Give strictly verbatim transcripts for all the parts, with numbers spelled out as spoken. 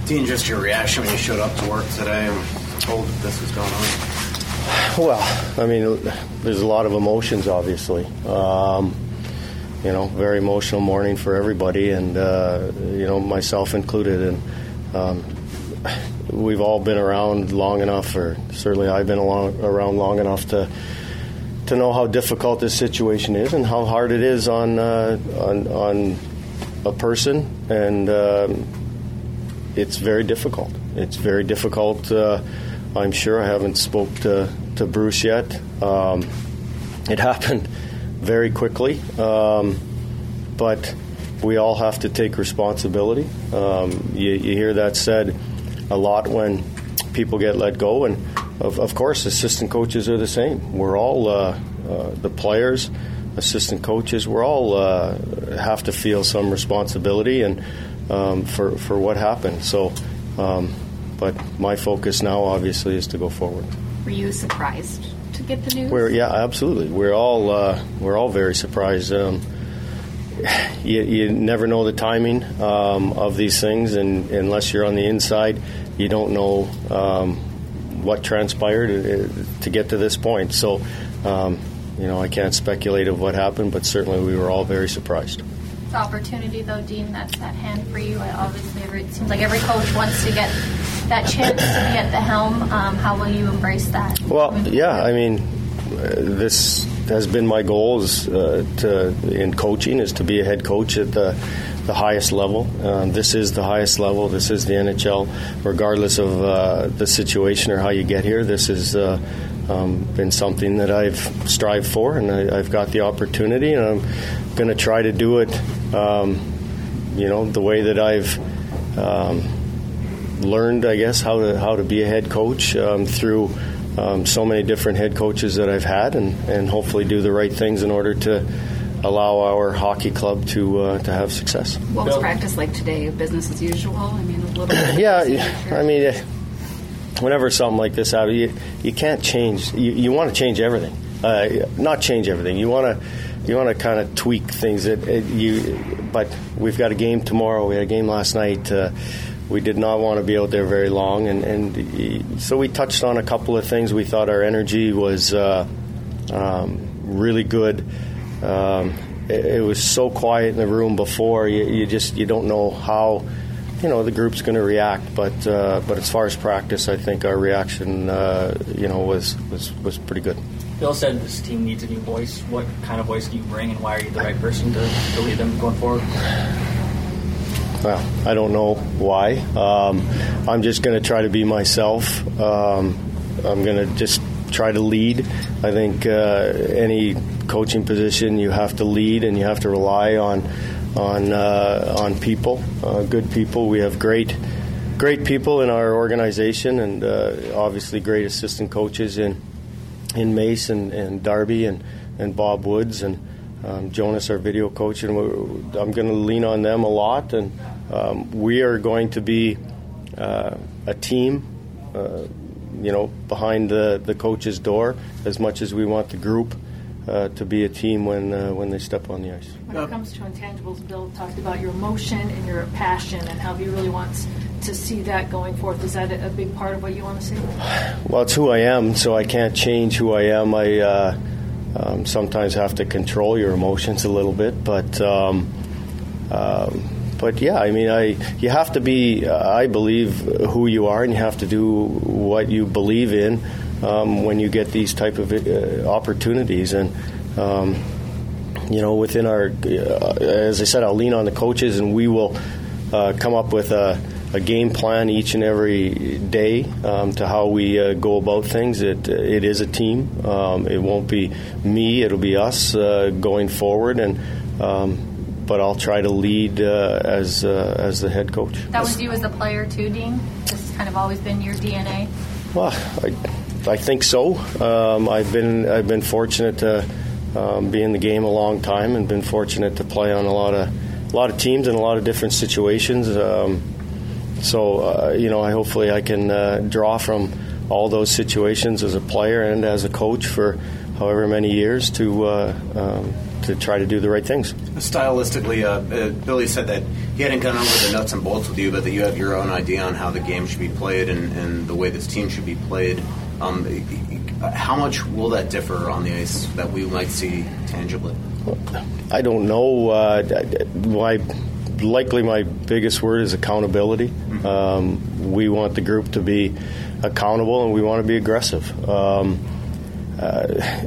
Dean, just your reaction when you showed up to work today and told that this was going on? Well, I mean, there's a lot of emotions, obviously. Um, you know, very emotional morning for everybody, and, uh, you know, myself included. And um, we've all been around long enough, or certainly I've been along, around long enough to to know how difficult this situation is and how hard it is on uh, on, on a person, and um, it's very difficult. It's very difficult. Uh, I'm sure I haven't spoke to, to Bruce yet. Um, it happened very quickly, um, but we all have to take responsibility. Um, you, you hear that said a lot when people get let go, and of, of course, assistant coaches are the same. We're all uh, uh, the players, assistant coaches. We're all uh, have to feel some responsibility and um, for for what happened. So, um, but my focus now, obviously, is to go forward. Were you surprised to get the news? We're, yeah, absolutely. We're all uh, we're all very surprised. Um, you, you never know the timing um, of these things, and unless you're on the inside, you don't know um, what transpired to get to this point. So, um, you know, I can't speculate of what happened, but certainly we were all very surprised. The opportunity, though, Dean, that's at hand for you. Obviously, every, it seems like every coach wants to get that chance to be at the helm. Um, how will you embrace that? Well, yeah, I mean, uh, this has been my goal is, uh, to, in coaching is to be a head coach at the, the highest level. Um, this is the highest level. This is the N H L. Regardless of uh, the situation or how you get here, this has uh, um, been something that I've strived for, and I, I've got the opportunity, and I'm going to try to do it, um, you know, the way that I've um, learned, I guess, how to how to be a head coach um, through um, so many different head coaches that I've had, and, and hopefully do the right things in order to allow our hockey club to uh, to have success. What was practice like today? Business as usual? I mean, a little bit. Yeah, I mean, whenever something like this happens, you, you can't change. You, you want to change everything, uh, not change everything. You want to. You want to kind of tweak things. That it, you, but we've got a game tomorrow. We had a game last night. Uh, we did not want to be out there very long, and, and so we touched on a couple of things. We thought our energy was uh, um, really good. Um, it, it was so quiet in the room before. You, you just you don't know how you know the group's going to react. But uh, but as far as practice, I think our reaction uh, you know was, was was pretty good. Bill said this team needs a new voice. What kind of voice do you bring, and why are you the right person to, to lead them going forward? Well, I don't know why. Um, I'm just going to try to be myself. Um, I'm going to just try to lead. I think uh, any coaching position, you have to lead, and you have to rely on on uh, on people, uh, good people. We have great great people in our organization, and uh, obviously great assistant coaches in. in Mace and, and Darby and, and Bob Woods and um, Jonas, our video coach, and we're, I'm going to lean on them a lot. And um, we are going to be uh, a team, uh, you know, behind the, the coach's door as much as we want the group uh, to be a team when uh, when they step on the ice. When it comes to intangibles, Bill talked about your emotion and your passion and how he really wants to see that going forth. Is that a big part of what you want to see? Well, it's who I am, so I can't change who I am. I uh, um, sometimes have to control your emotions a little bit, but um, um, but yeah, I mean, I you have to be, uh, I believe, who you are, and you have to do what you believe in um, when you get these type of uh, opportunities. And um, you know, within our, uh, as I said, I'll lean on the coaches, and we will uh, come up with a. a game plan each and every day um, to how we uh, go about things. It it is a team. Um, it won't be me. It'll be us uh, going forward. And um, but I'll try to lead uh, as uh, as the head coach. That was you as a player too, Dean? This has kind of always been your D N A. Well, I I think so. Um, I've been I've been fortunate to um, be in the game a long time, and been fortunate to play on a lot of a lot of teams in a lot of different situations. Um, So, uh, you know, I hopefully I can uh, draw from all those situations as a player and as a coach for however many years to uh, um, to try to do the right things. Stylistically, uh, uh, Billy said that he hadn't gone over the nuts and bolts with you, but that you have your own idea on how the game should be played and, and the way this team should be played. Um, how much will that differ on the ice that we might see tangibly? I don't know. Uh, my likely my biggest word is accountability. Mm-hmm. Um, we want the group to be accountable, and we want to be aggressive. Um, uh,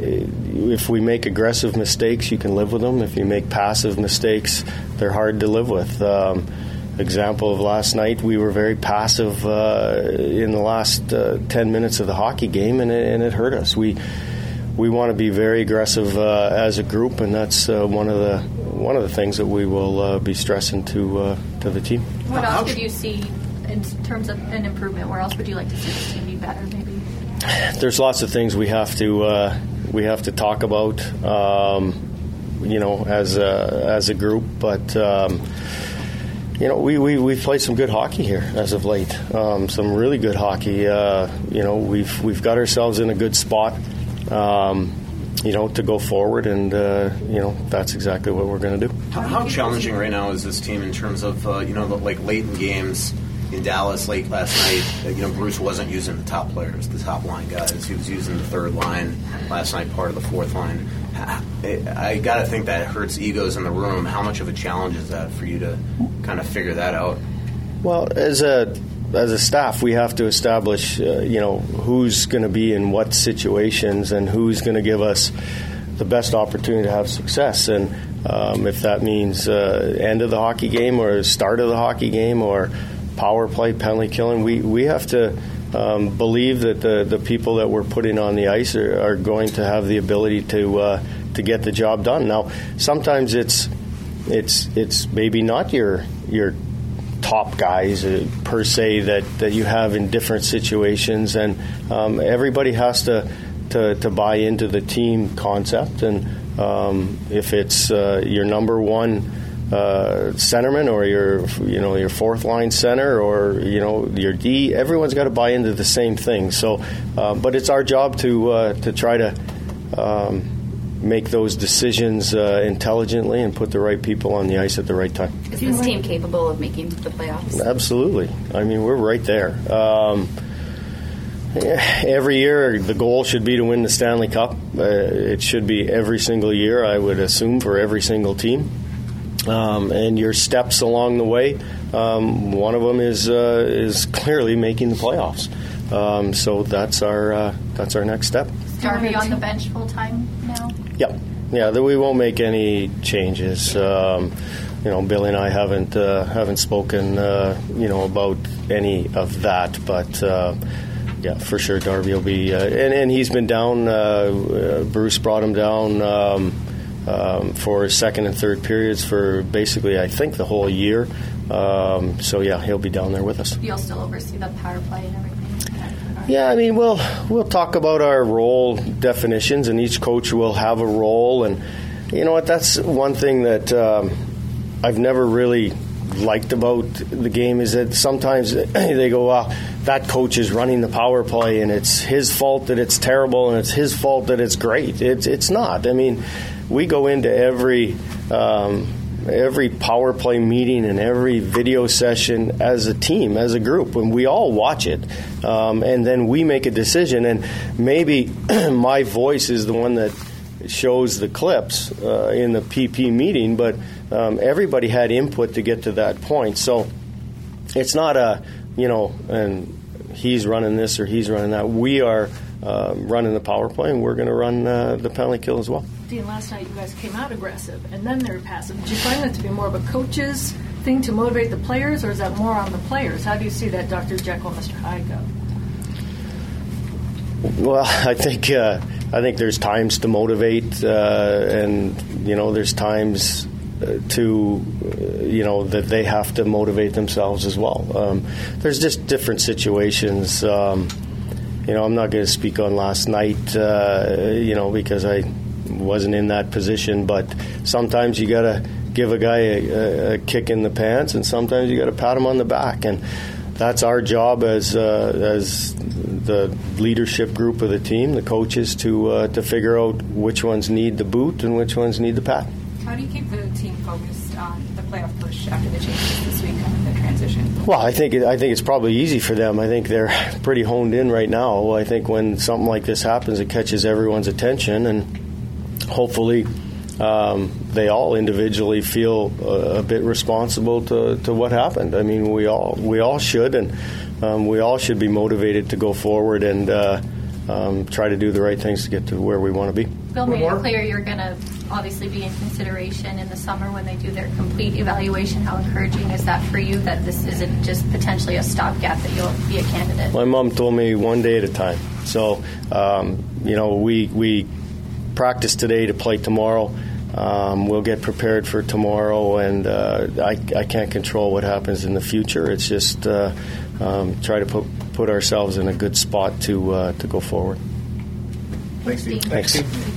if we make aggressive mistakes, you can live with them. If you make passive mistakes, they're hard to live with. Um, example of last night, we were very passive uh, in the last uh, ten minutes of the hockey game, and it, and it hurt us. We we want to be very aggressive uh, as a group, and that's uh, one of the one of the things that we will uh, be stressing to uh, to the team. What else would you see in terms of an improvement? Where else would you like to see the team be better? Maybe there's lots of things we have to uh, we have to talk about, um, you know, as a, as a group, but. Um, You know, we, we, we've played some good hockey here as of late, um, some really good hockey. Uh, you know, we've we've got ourselves in a good spot, um, you know, to go forward, and, uh, you know, that's exactly what we're going to do. How, how challenging right now is this team in terms of, uh, you know, the, like late in games in Dallas late last night, you know, Bruce wasn't using the top players, the top line guys. He was using the third line last night, part of the fourth line. I got to think that hurts egos in the room. How much of a challenge is that for you to kind of figure that out? Well, as a as a staff, we have to establish, uh, you know, who's going to be in what situations and who's going to give us the best opportunity to have success. And um, if that means uh, end of the hockey game or start of the hockey game or power play, penalty killing, we, we have to Um, believe that the, the people that we're putting on the ice are, are going to have the ability to uh, to get the job done. Now, sometimes it's it's it's maybe not your your top guys uh, per se that, that you have in different situations, and um, everybody has to, to to buy into the team concept. And um, if it's uh, your number one Uh, centerman or your you know your fourth line center or you know your D, everyone's got to buy into the same thing. So, uh, but it's our job to uh, to try to um, make those decisions uh, intelligently and put the right people on the ice at the right time. Is this team capable of making the playoffs? Absolutely. I mean, we're right there. Um, every year, the goal should be to win the Stanley Cup. Uh, it should be every single year, I would assume, for every single team. Um, and your steps along the way, um, one of them is uh, is clearly making the playoffs. Um, so that's our uh, that's our next step. Is Darby on the bench full time now? Yep. Yeah, we won't make any changes. Um, you know, Billy and I haven't uh, haven't spoken uh, you know about any of that, but. Uh, Yeah, for sure, Darby will be, uh, and, and he's been down. Uh, uh, Bruce brought him down um, um, for second and third periods for basically, I think, the whole year. Um, so yeah, he'll be down there with us. You'll still oversee the power play and everything. Yeah, I mean, we'll we'll talk about our role definitions, and each coach will have a role. And you know what? That's one thing that um, I've never really liked about the game is that sometimes they go, well, that coach is running the power play and it's his fault that it's terrible and it's his fault that it's great. It's it's not. I mean, we go into every um, every power play meeting and every video session as a team, as a group, and we all watch it. Um, and then we make a decision, and maybe my voice is the one that shows the clips uh, in the P P meeting, but um, everybody had input to get to that point. So it's not a, you know, and he's running this or he's running that. We are uh, running the power play, and we're going to run uh, the penalty kill as well. Dean, last night you guys came out aggressive, and then they were passive. Did you find that to be more of a coach's thing to motivate the players, or is that more on the players? How do you see that Doctor Jekyll, Mister Hyde go? Well, I think uh, I think there's times to motivate, uh, and you know, there's times uh, to uh, you know that they have to motivate themselves as well. Um, there's just different situations. Um, you know, I'm not going to speak on last night, uh, you know, because I wasn't in that position. But sometimes you got to give a guy a, a kick in the pants, and sometimes you got to pat him on the back. And that's our job as uh, as the leadership group of the team, the coaches, to uh, to figure out which ones need the boot and which ones need the pad. How do you keep the team focused on the playoff push after the changes this week and the transition? Well, I think it, I think it's probably easy for them. I think they're pretty honed in right now. I think when something like this happens, it catches everyone's attention, and hopefully um, they all individually feel a, a bit responsible to, to what happened. I mean, we all we all should, and um, we all should be motivated to go forward and uh, um, try to do the right things to get to where we want to be. Bill made it clear you're going to obviously be in consideration in the summer when they do their complete evaluation. How encouraging is that for you, that this isn't just potentially a stopgap, that you'll be a candidate? My mom told me one day at a time. So, um, you know, we we practice today to play tomorrow. Um, we'll get prepared for tomorrow, and uh, I, I can't control what happens in the future. It's just uh, um, try to put put ourselves in a good spot to uh, to go forward. Thanks, Steve. Thanks.